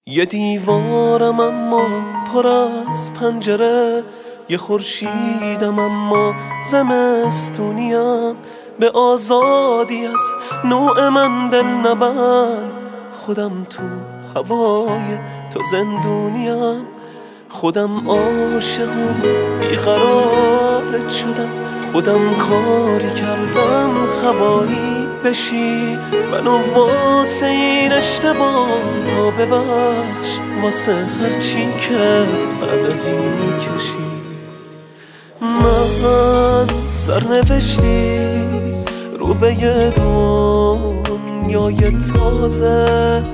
یه دیوارم اما پر از پنجره، یه خورشیدم اما زمستونیم. به آزادی از نوع من دل نبند، خودم تو هوای تو زندونیم. خودم عاشق و بیقرارت شدم، خودم کاری کردم هوایی بشی. منو واسه این اشتباه رو ببخش، واسه هرچی که بعد از این میکشی. من سرنوشتی رو به یه دنیای تازه،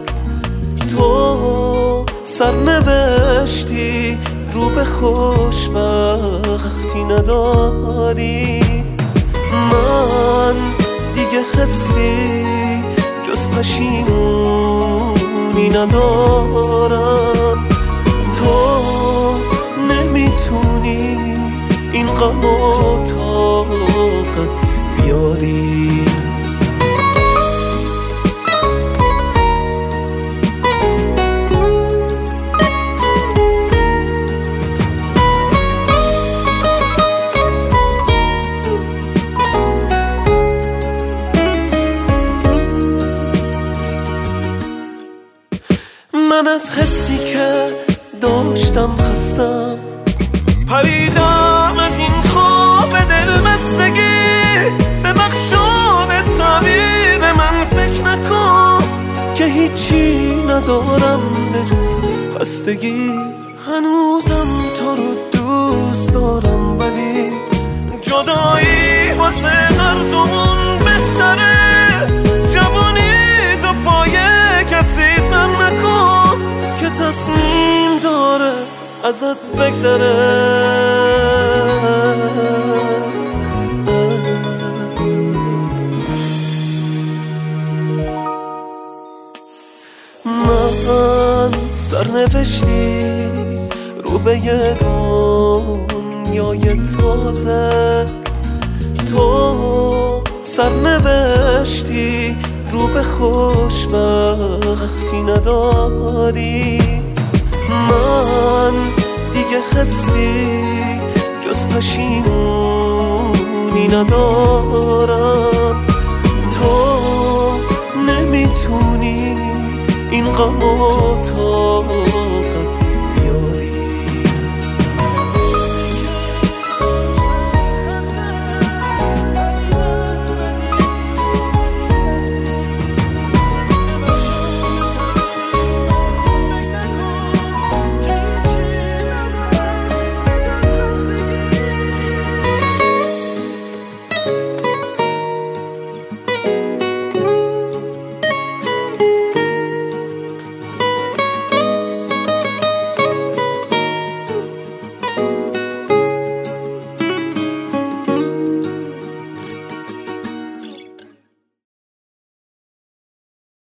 تو سرنوشتی رو به خوشبختی نداری. من دیگه حسی جز پشیمونی ندارم. تو نمیتونی این غم و طاقت بیاری. من از حسی که داشتم خستم، پریدم از این خواب دلبستگی. به مخشوب تعبیر من فکر نکن که هیچی ندارم به جز خستگی. هنوزم تو رو دوست دارم، ولی جدایی واسه هر دومون بهتره. جوانی تو پای کسی سر نکن که تصمیم داره ازت بگذره. من سرنوشتی رو به یه دنیای تازه، تو سرنوشتی رو به خوشبختی نداری. من دیگه حسی جز پشیمونی ندارم. تو نمیتونی این غم و طاقت